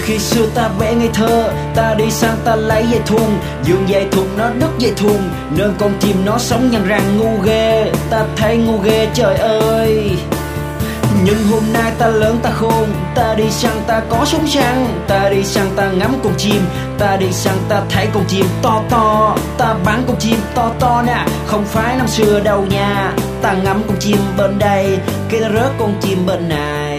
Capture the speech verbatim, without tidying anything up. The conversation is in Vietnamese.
Khi xưa ta vẽ ngây thơ, ta đi sang ta lấy dây thun, giường dây thun nó đứt dây thun, nên con chim nó sống nhăn răng ngu ghê. Ta thấy ngu ghê trời ơi. Nhưng hôm nay ta lớn ta khôn, ta đi săn ta có súng săn, ta đi săn ta ngắm con chim, ta đi săn ta thấy con chim to to, ta bắn con chim to to nè, không phải năm xưa đâu nha. Ta ngắm con chim bên đây, cái nó rớt con chim bên này.